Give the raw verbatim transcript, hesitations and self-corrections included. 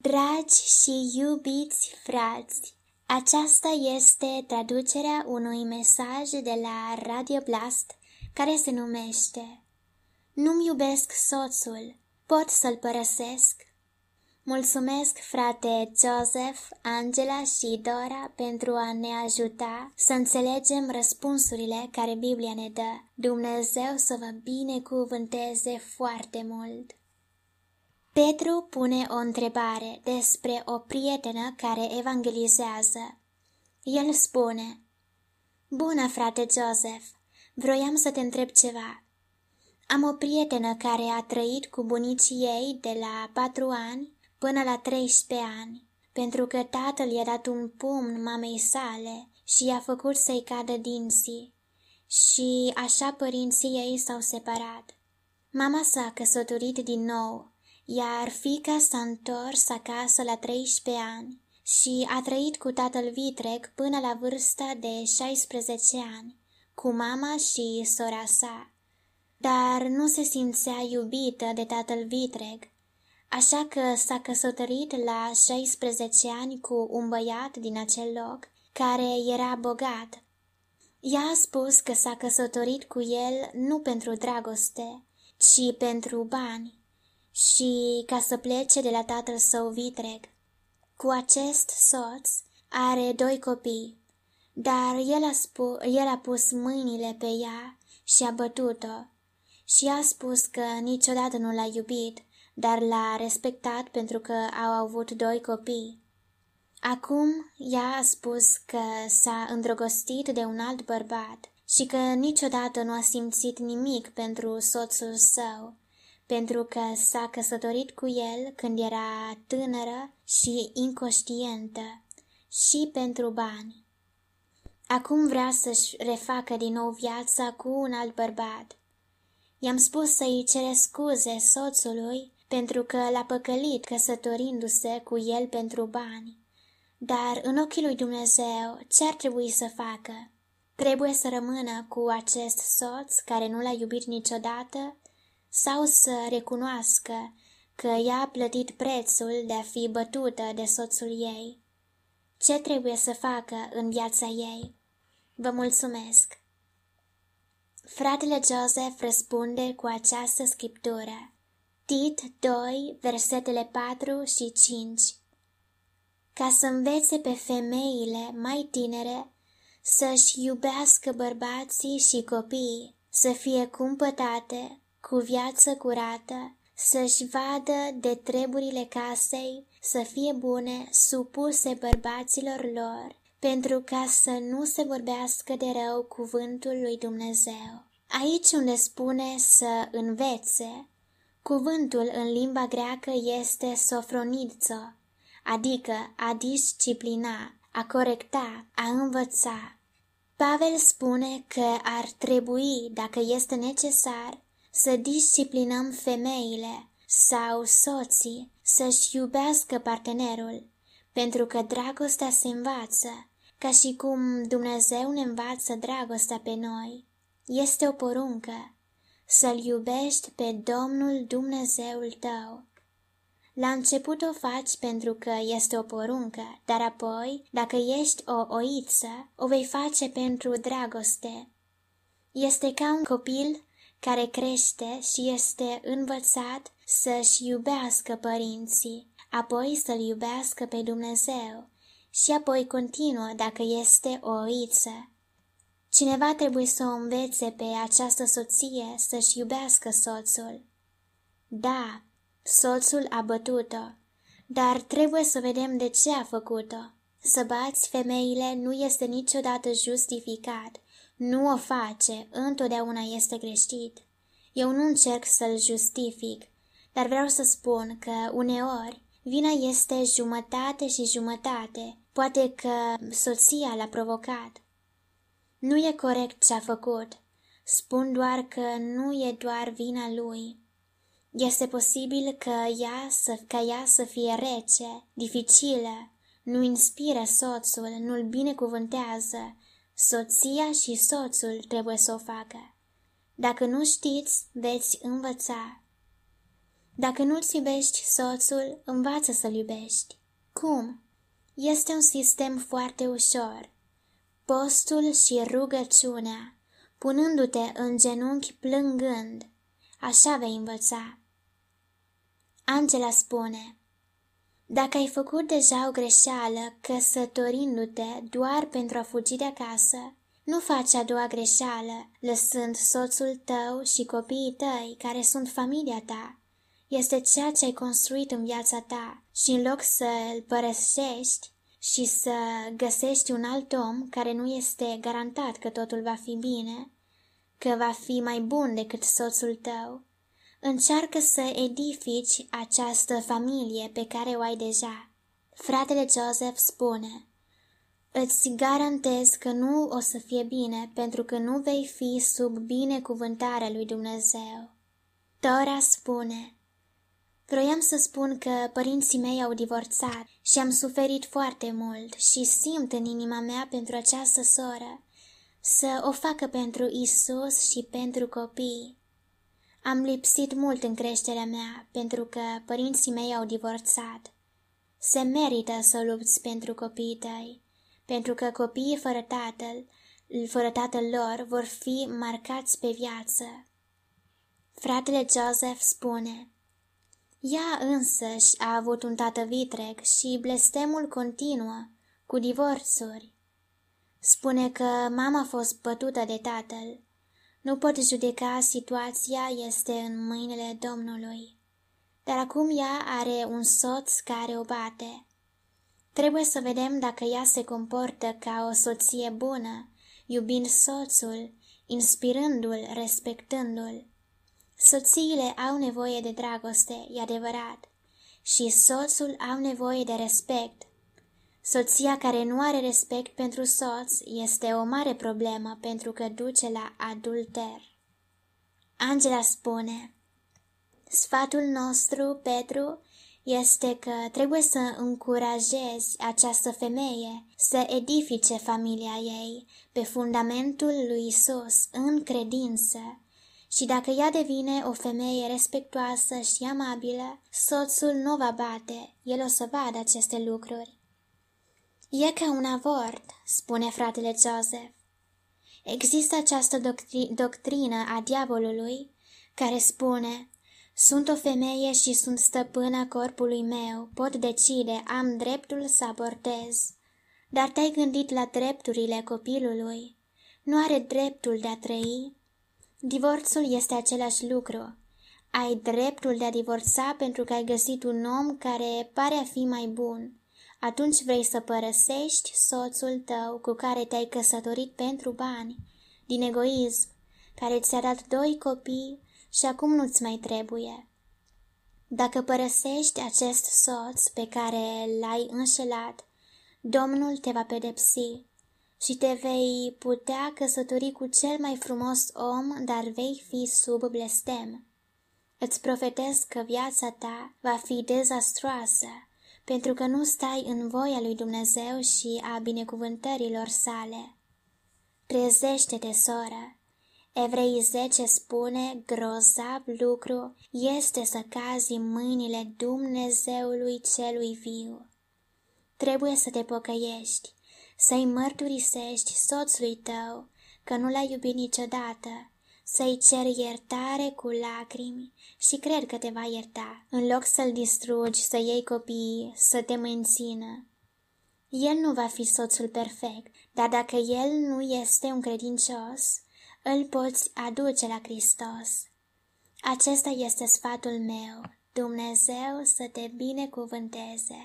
Dragi și iubiți frați, aceasta este traducerea unui mesaj de la Radio Blast care se numește Nu-mi iubesc soțul, pot să-l părăsesc? Mulțumesc, frate Joseph, Angela și Dora, pentru a ne ajuta să înțelegem răspunsurile care Biblia ne dă. Dumnezeu să vă binecuvânteze foarte mult! Petru pune o întrebare despre o prietenă care evangelizează. El spune: Bună, frate Joseph, vroiam să te întreb ceva. Am o prietenă care a trăit cu bunicii ei de la patru ani până la treisprezece ani, pentru că tatăl i-a dat un pumn mamei sale și i-a făcut să-i cadă dinții, și așa părinții ei s-au separat. Mama s-a căsătorit din nou, iar fiica s-a întors acasă la treisprezece ani și a trăit cu tatăl vitreg până la vârsta de șaisprezece ani, cu mama și sora sa. Dar nu se simțea iubită de tatăl vitreg, așa că s-a căsătorit la șaisprezece ani cu un băiat din acel loc, care era bogat. Ea a spus că s-a căsătorit cu el nu pentru dragoste, ci pentru bani și ca să plece de la tatăl său vitreg. Cu acest soț are doi copii, dar el a, spu- el a pus mâinile pe ea și a bătut-o și a spus că niciodată nu l-a iubit, dar l-a respectat pentru că au avut doi copii. Acum ea a spus că s-a îndrăgostit de un alt bărbat și că niciodată nu a simțit nimic pentru soțul său, pentru că s-a căsătorit cu el când era tânără și inconștientă, și pentru bani. Acum vrea să-și refacă din nou viața cu un alt bărbat. I-am spus să-i cere scuze soțului pentru că l-a păcălit căsătorindu-se cu el pentru bani. Dar în ochii lui Dumnezeu ce ar trebui să facă? Trebuie să rămână cu acest soț care nu l-a iubit niciodată sau să recunoască că ea a plătit prețul de a fi bătută de soțul ei? Ce trebuie să facă în viața ei? Vă mulțumesc! Fratele Joseph răspunde cu această scriptură. Tit doi, versetele patru și cinci. Ca să învețe pe femeile mai tinere să-și iubească bărbații și copiii, să fie cumpătate, cu viață curată, să-și vadă de treburile casei, să fie bune, supuse bărbaților lor, pentru ca să nu se vorbească de rău cuvântul lui Dumnezeu. Aici unde spune să învețe, cuvântul în limba greacă este sofronizo, adică a disciplina, a corecta, a învăța. Pavel spune că ar trebui, dacă este necesar, să disciplinăm femeile sau soții să-și iubească partenerul, pentru că dragostea se învață, ca și cum Dumnezeu ne învață dragostea pe noi. Este o poruncă, să-L iubești pe Domnul Dumnezeul tău. La început o faci pentru că este o poruncă, dar apoi, dacă ești o oiță, o vei face pentru dragoste. Este ca un copil care crește și este învățat să-și iubească părinții, apoi să-L iubească pe Dumnezeu și apoi continuă dacă este o oiță. Cineva trebuie să o învețe pe această soție să-și iubească soțul. Da, soțul a bătut-o, dar trebuie să vedem de ce a făcut-o. Să bați femeile nu este niciodată justificat, nu o face, întotdeauna este greșit. Eu nu încerc să-l justific, dar vreau să spun că uneori vina este jumătate și jumătate, poate că soția l-a provocat. Nu e corect ce a făcut, spun doar că nu e doar vina lui. Este posibil că ea să, ca ea să fie rece, dificilă, nu inspiră soțul, nu-l binecuvântează. Soția și soțul trebuie să o facă. Dacă nu știți, veți învăța. Dacă nu-ți iubești soțul, învață să-l iubești. Cum? Este un sistem foarte ușor. Postul și rugăciunea, punându-te în genunchi plângând, așa vei învăța. Angela spune: dacă ai făcut deja o greșeală căsătorindu-te doar pentru a fugi de acasă, nu faci a doua greșeală, lăsând soțul tău și copiii tăi, care sunt familia ta. Este ceea ce ai construit în viața ta și în loc să îl părăsești și să găsești un alt om care nu este garantat că totul va fi bine, că va fi mai bun decât soțul tău, încearcă să edifici această familie pe care o ai deja. Fratele Joseph spune: îți garantez că nu o să fie bine pentru că nu vei fi sub binecuvântarea lui Dumnezeu. Tora spune: vroiam să spun că părinții mei au divorțat și am suferit foarte mult și simt în inima mea pentru această soră să o facă pentru Isus și pentru copii. Am lipsit mult în creșterea mea pentru că părinții mei au divorțat. Se merită să lupți pentru copiii tăi, pentru că copiii fără tatăl, fără tatăl lor vor fi marcați pe viață. Fratele Joseph spune: ea însăși a avut un tată vitreg și blestemul continuă, cu divorțuri. Spune că mama a fost bătută de tatăl. Nu pot judeca, situația este în mâinile Domnului. Dar acum ea are un soț care o bate. Trebuie să vedem dacă ea se comportă ca o soție bună, iubind soțul, inspirându-l, respectându-l. Soțiile au nevoie de dragoste, e adevărat, și soțul au nevoie de respect. Soția care nu are respect pentru soț este o mare problemă pentru că duce la adulter. Angela spune: sfatul nostru, Petru, este că trebuie să încurajezi această femeie să edifice familia ei pe fundamentul lui Isus în credință. Și dacă ea devine o femeie respectuoasă și amabilă, soțul nu va bate, el o să vadă aceste lucruri. E ca un avort, spune fratele Joseph. Există această doctri- doctrină a diavolului care spune: sunt o femeie și sunt stăpâna corpului meu, pot decide, am dreptul să abortez. Dar te-ai gândit la drepturile copilului? Nu are dreptul de a trăi? Divorțul este același lucru. Ai dreptul de a divorța pentru că ai găsit un om care pare a fi mai bun. Atunci vrei să părăsești soțul tău cu care te-ai căsătorit pentru bani, din egoism, care ți-a dat doi copii și acum nu-ți mai trebuie. Dacă părăsești acest soț pe care l-ai înșelat, Domnul te va pedepsi și te vei putea căsători cu cel mai frumos om, dar vei fi sub blestem. Îți profetez că viața ta va fi dezastroasă, pentru că nu stai în voia lui Dumnezeu și a binecuvântărilor sale. Trezește-te, soră! Evrei zece spune: grozav lucru este să cazi în mâinile Dumnezeului celui viu. Trebuie să te pocăiești, să-i mărturisești soțului tău că nu l-ai iubit niciodată, să-i ceri iertare cu lacrimi și cred că te va ierta, în loc să-l distrugi, să iei copiii, să te mențină. El nu va fi soțul perfect, dar dacă el nu este un credincios, îl poți aduce la Hristos. Acesta este sfatul meu. Dumnezeu să te binecuvânteze.